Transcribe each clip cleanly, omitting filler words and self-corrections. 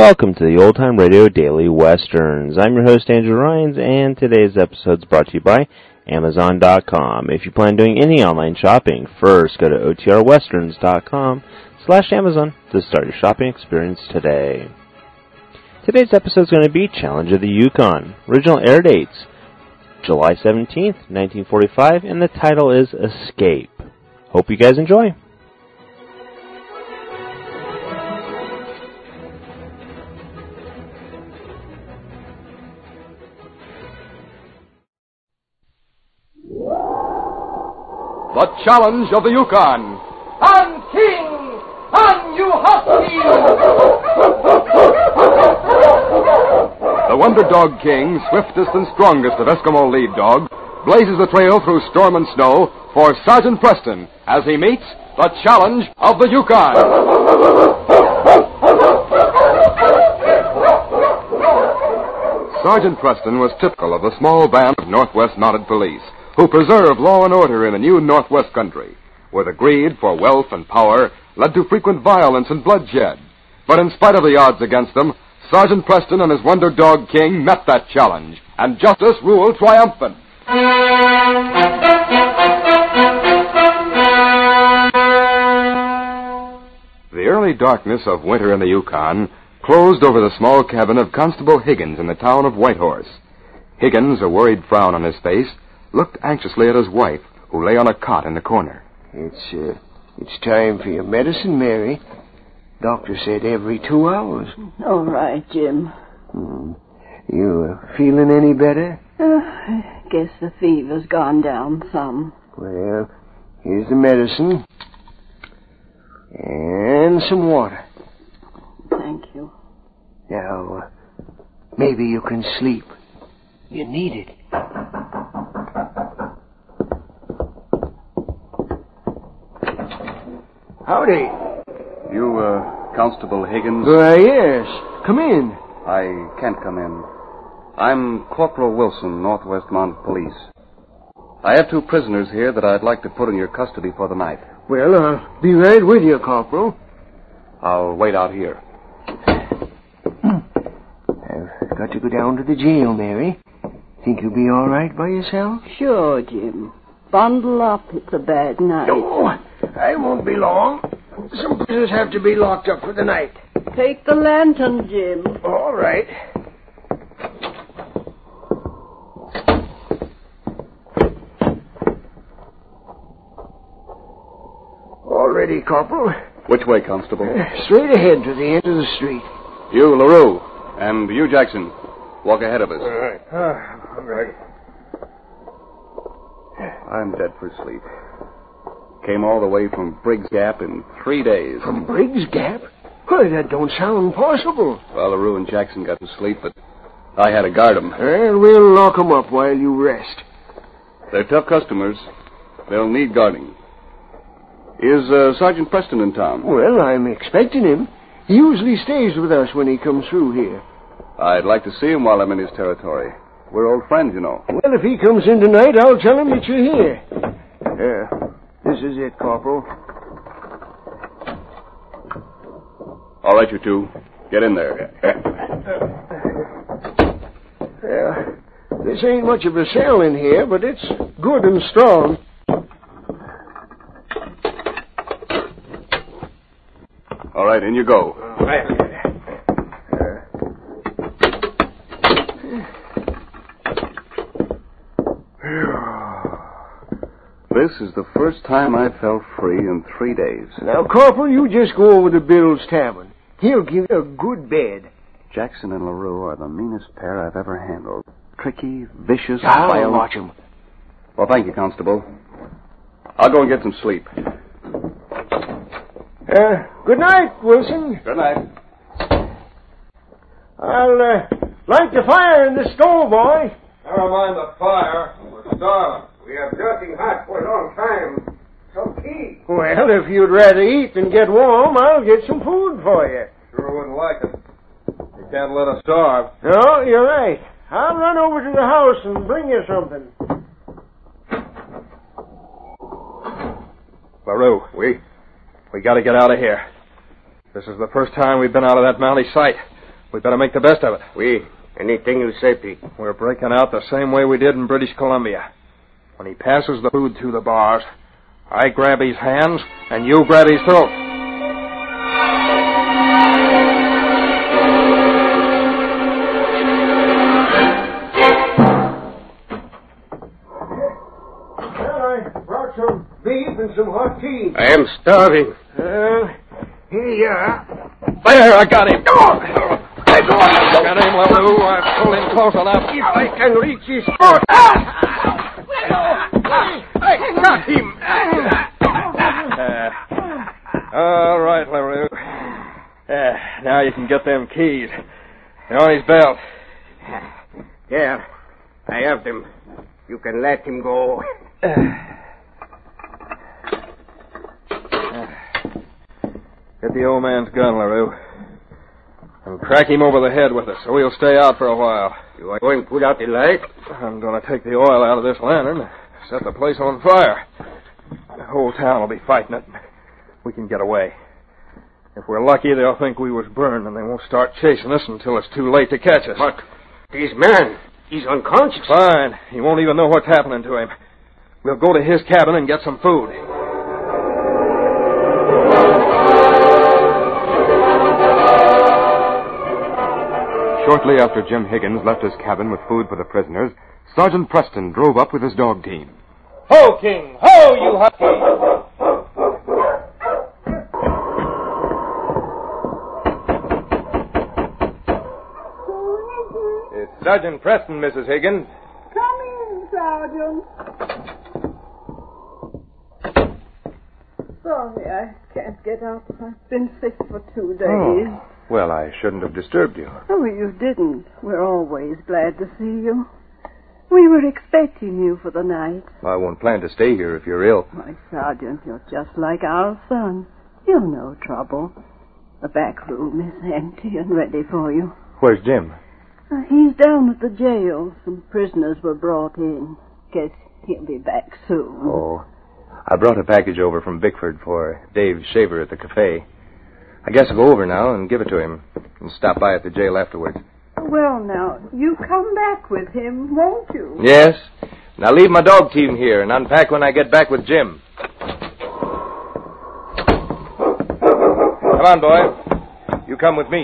Welcome to the Old Time Radio Daily Westerns. I'm your host, Andrew Rhynes, and today's episode is brought to you by Amazon.com. If you plan doing any online shopping, first go to otrwesterns.com/Amazon to start your shopping experience today. Today's episode is going to be Challenge of the Yukon. Original air dates, July 17th, 1945, and the title is Escape. Hope you guys enjoy. The Challenge of the Yukon. I'm king, and you husky! The Wonder Dog King, swiftest and strongest of Eskimo lead dogs, blazes the trail through storm and snow for Sergeant Preston as he meets the Challenge of the Yukon. Sergeant Preston was typical of the small band of Northwest Mounted Police who preserved law and order in the new Northwest country, where the greed for wealth and power led to frequent violence and bloodshed. But in spite of the odds against them, Sergeant Preston and his Wonder Dog King met that challenge, and justice ruled triumphant. The early darkness of winter in the Yukon closed over the small cabin of Constable Higgins in the town of Whitehorse. Higgins, a worried frown on his face, looked anxiously at his wife, who lay on a cot in the corner. It's time for your medicine, Mary. Doctor said every 2 hours. All right, Jim. You feeling any better? I guess the fever's gone down some. Well, here's the medicine. And some water. Thank you. Now, maybe you can sleep. You need it. Howdy. You, Constable Higgins? Yes. Come in. I can't come in. I'm Corporal Wilson, Northwest Mounted Police. I have 2 prisoners here that I'd like to put in your custody for the night. Well, I'll be right with you, Corporal. I'll wait out here. I've got to go down to the jail, Mary. Think you'll be all right by yourself? Sure, Jim. Bundle up. It's a bad night. No, I won't be long. Some prisoners have to be locked up for the night. Take the lantern, Jim. All right. All ready, Corporal. Which way, Constable? Straight ahead to the end of the street. You, LaRue, and you, Jackson, walk ahead of us. All right. All right. I'm dead for sleep. Came all the way from Briggs Gap in 3 days. From Briggs Gap? Why, that don't sound possible. Well, LaRue and Jackson got to sleep, but I had to guard them. Well, we'll lock them up while you rest. They're tough customers. They'll need guarding. Is Sergeant Preston in town? Well, I'm expecting him. He usually stays with us when he comes through here. I'd like to see him while I'm in his territory. We're old friends, you know. Well, if he comes in tonight, I'll tell him that you're here. This is it, Corporal. All right, you 2. Get in there. This ain't much of a cell in here, but it's good and strong. All right, in you go. All right. This is the first time I've felt free in 3 days. Now, Corporal, you just go over to Bill's tavern. He'll give you a good bed. Jackson and LaRue are the meanest pair I've ever handled. Tricky, vicious, I'll violent. watch him. Well, thank you, Constable. I'll go and get some sleep. Good night, Wilson. Good night. I'll light the fire in the stove, boy. Never mind the fire. We're starving. We have nothing hot for a long time. Some tea. Well, if you'd rather eat than get warm, I'll get some food for you. Sure wouldn't like it. You can't let us starve. No, you're right. I'll run over to the house and bring you something. LaRue, we got to get out of here. This is the first time we've been out of that mounty sight. We better make the best of it. Anything you say, Pete. We're breaking out the same way we did in British Columbia. When he passes the food through the bars, I grab his hands and you grab his throat. Well, I brought some beef and some hot tea. I am starving. Here you are. There, I got him. I got him, LaRue. I've pulled him close enough. If I can reach his throat. I got him. All right, LaRue. Now you can get them keys. They're on his belt. There. I have them. You can let him go. Get the old man's gun, LaRue. And crack him over the head with it so he'll stay out for a while. You are going to put out the light? I'm going to take the oil out of this lantern and set the place on fire. The whole town will be fighting it. We can get away. If we're lucky, they'll think we was burned and they won't start chasing us until it's too late to catch us. But this man, he's unconscious. Fine. He won't even know what's happening to him. We'll go to his cabin and get some food. Shortly after Jim Higgins left his cabin with food for the prisoners, Sergeant Preston drove up with his dog team. Ho, King! Ho, you husky! It's Sergeant Preston, Mrs. Higgins. Come in, Sergeant. Sorry, I can't get up. I've been sick for 2 days. Oh. Well, I shouldn't have disturbed you. Oh, you didn't. We're always glad to see you. We were expecting you for the night. I won't plan to stay here if you're ill. Why, Sergeant, you're just like our son. You're no trouble. The back room is empty and ready for you. Where's Jim? He's down at the jail. Some prisoners were brought in. Guess he'll be back soon. Oh. I brought a package over from Bickford for Dave Shaver at the cafe. I guess I'll go over now and give it to him and stop by at the jail afterwards. Well, now, you come back with him, won't you? Yes. And I'll leave my dog team here and unpack when I get back with Jim. Come on, boy. You come with me.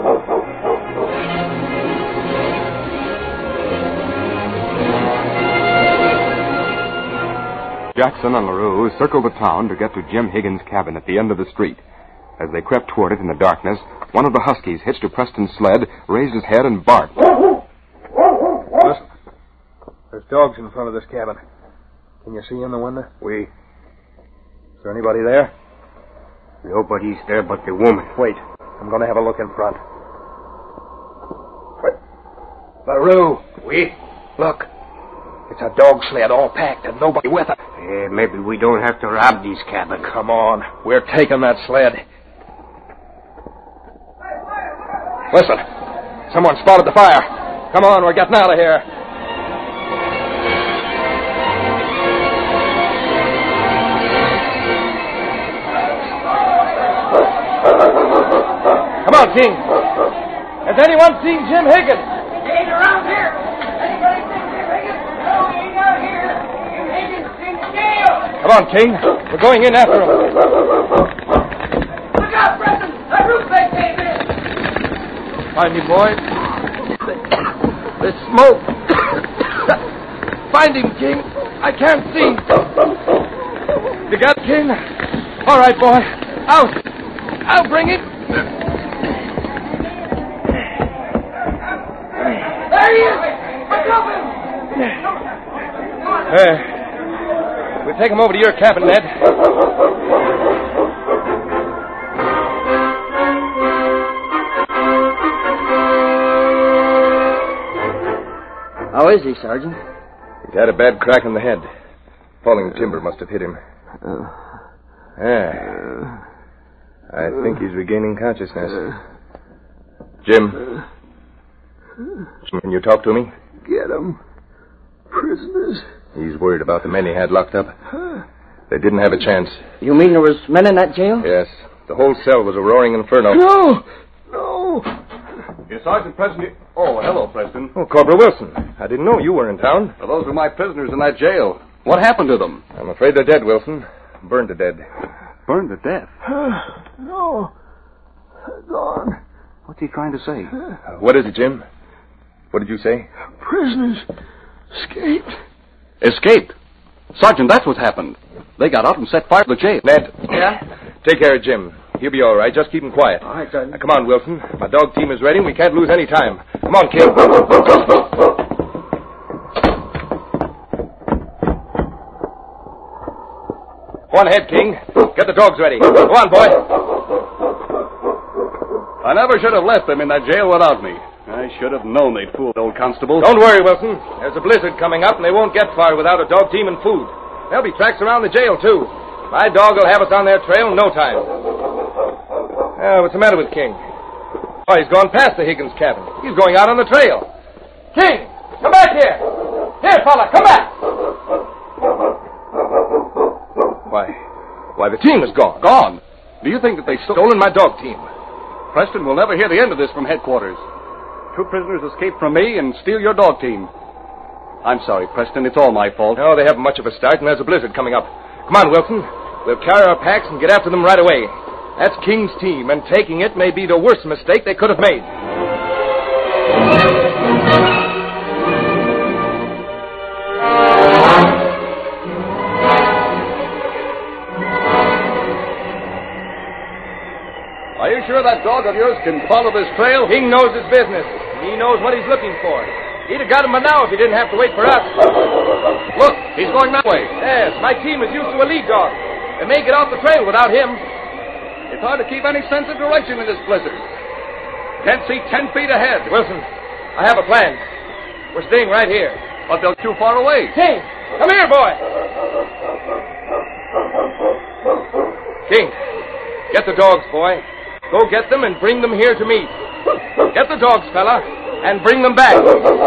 Jackson and LaRue circled the town to get to Jim Higgins' cabin at the end of the street. As they crept toward it in the darkness, one of the huskies hitched to Preston's sled, raised his head, and barked. Listen. There's dogs in front of this cabin. Can you see in the window? Is there anybody there? Nobody's there but the woman. Wait. I'm going to have a look in front. LaRue. Look. It's a dog sled all packed and nobody with it. Maybe we don't have to rob these cabins. Come on. We're taking that sled. Listen. Someone spotted the fire. Come on, we're getting out of here. Come on, King. Has anyone seen Jim Higgins? He ain't around here. Anybody seen Jim Higgins? No, he ain't out here. Jim Higgins is in jail. Come on, King. We're going in after him. Look out, Preston. That roof they came in. Find him, boy. There's smoke. Find him, King. I can't see. You got it, King? All right, boy. Out. I'll bring him. There he is. What's up with him? We'll take him over to your cabin, Ned. How is he, Sergeant? He's had a bad crack in the head. Falling timber must have hit him. I think he's regaining consciousness. Jim, can you talk to me? Get them. Prisoners. He's worried about the men he had locked up. They didn't have a chance. You mean there was men in that jail? Yes. The whole cell was a roaring inferno. No! Is Sergeant Preston here? Oh, hello, Preston. Oh, Corporal Wilson. I didn't know you were in town. Well, those were my prisoners in that jail. What happened to them? I'm afraid they're dead, Wilson. Burned to death. Burned to death? No. Gone. What's he trying to say? What is it, Jim? What did you say? Prisoners escaped. Escaped? Sergeant, that's what happened. They got out and set fire to the jail. Ned. Yeah? Take care of Jim. He'll be all right. Just keep him quiet. All right, Sergeant. Now, come on, Wilson. My dog team is ready, and we can't lose any time. Come on, King. Go on ahead, King. Get the dogs ready. Go on, boy. I never should have left them in that jail without me. I should have known they'd fooled old constables. Don't worry, Wilson. There's a blizzard coming up, and they won't get far without a dog team and food. There'll be tracks around the jail, too. My dog will have us on their trail in no time. What's the matter with King? Oh, he's gone past the Higgins cabin. He's going out on the trail. King, come back here. Here, fella, come back. Why, the team is gone. Gone? Do you think that they Stolen my dog team. Preston will never hear the end of this from headquarters. 2 prisoners escape from me and steal your dog team. I'm sorry, Preston. It's all my fault. No, they haven't much of a start, and there's a blizzard coming up. Come on, Wilson. We'll carry our packs and get after them right away. That's King's team, and taking it may be the worst mistake they could have made. Are you sure that dog of yours can follow this trail? King knows his business. He knows what he's looking for. He'd have got him by now if he didn't have to wait for us. Look, he's going that way. Yes, my team is used to a lead dog. They may get off the trail without him. It's hard to keep any sense of direction in this blizzard. Can't see 10 feet ahead. Wilson, I have a plan. We're staying right here. But they're too far away. King, come here, boy. King, get the dogs, boy. Go get them and bring them here to me. Get the dogs, fella, and bring them back.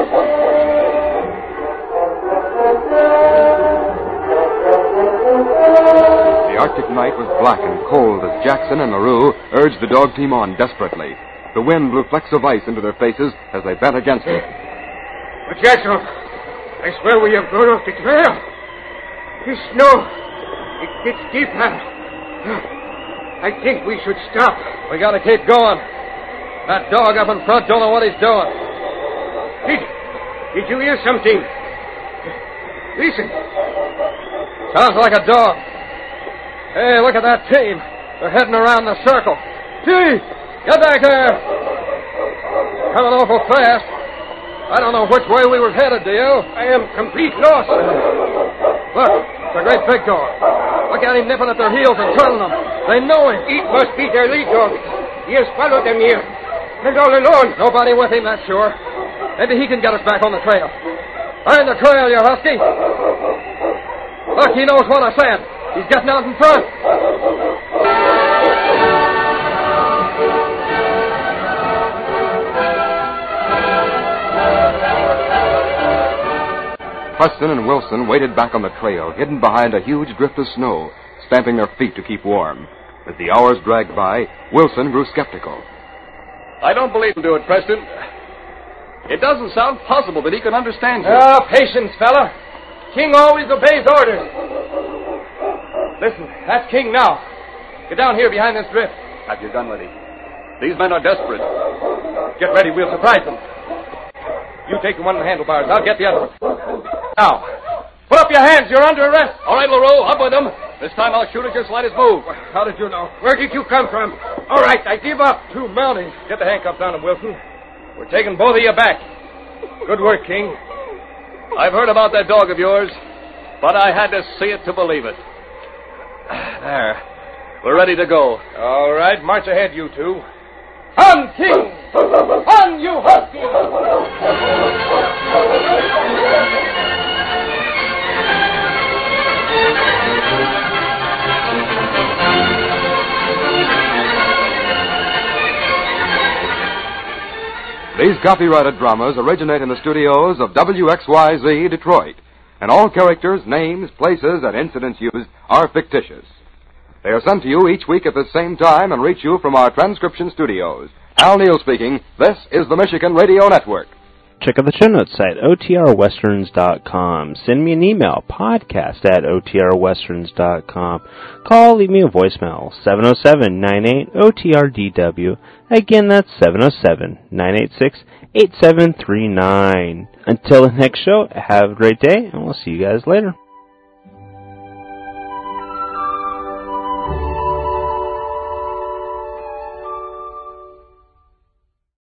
The Arctic night was black and cold as Jackson and LaRue urged the dog team on desperately. The wind blew flecks of ice into their faces as they bent against it. But Jackson, I swear we have gone off the trail. This snow, it gets deep now. I think we should stop. We gotta keep going. That dog up in front don't know what he's doing. Did you hear something? Listen. Sounds like a dog. Hey, look at that team. They're heading around the circle. Gee, get back there. Coming awful fast. I don't know which way we were headed, do you? I am complete lost. Look, it's a great big dog. Look at him nipping at their heels and turning them. They know him. It must be their lead dog. He has followed them here. And all alone. Nobody with him, that's sure. Maybe he can get us back on the trail. Find the trail, you husky. Look, he knows what I said. He's getting out in front. Preston and Wilson waited back on the trail, hidden behind a huge drift of snow, stamping their feet to keep warm. As the hours dragged by, Wilson grew skeptical. I don't believe he'll do it, Preston. It doesn't sound possible that he can understand you. Patience, fella. King always obeys orders. Listen, that's King now. Get down here behind this drift. Have your gun ready. These men are desperate. Get ready, we'll surprise them. You take the one in the handlebars. I'll get the other one. Now, put up your hands. You're under arrest. All right, LaRue, up with them. This time I'll shoot at your slightest move. How did you know? Where did you come from? All right, I give up. 2 mounties. Get the handcuffs on him, Wilson. We're taking both of you back. Good work, King. I've heard about that dog of yours, but I had to see it to believe it. There. We're ready to go. All right, march ahead, you two. On, King! On, you husky! These copyrighted dramas originate in the studios of WXYZ Detroit, and all characters, names, places, and incidents used are fictitious. They are sent to you each week at the same time and reach you from our transcription studios, Al Neal speaking. This is the Michigan Radio Network. Check out the show notes at otrwesterns.com. Send me an email, podcast@otrwesterns.com. Call, leave me a voicemail, 707-98-OTRDW. Again, that's 707-986-8739. Until the next show, have a great day, and we'll see you guys later.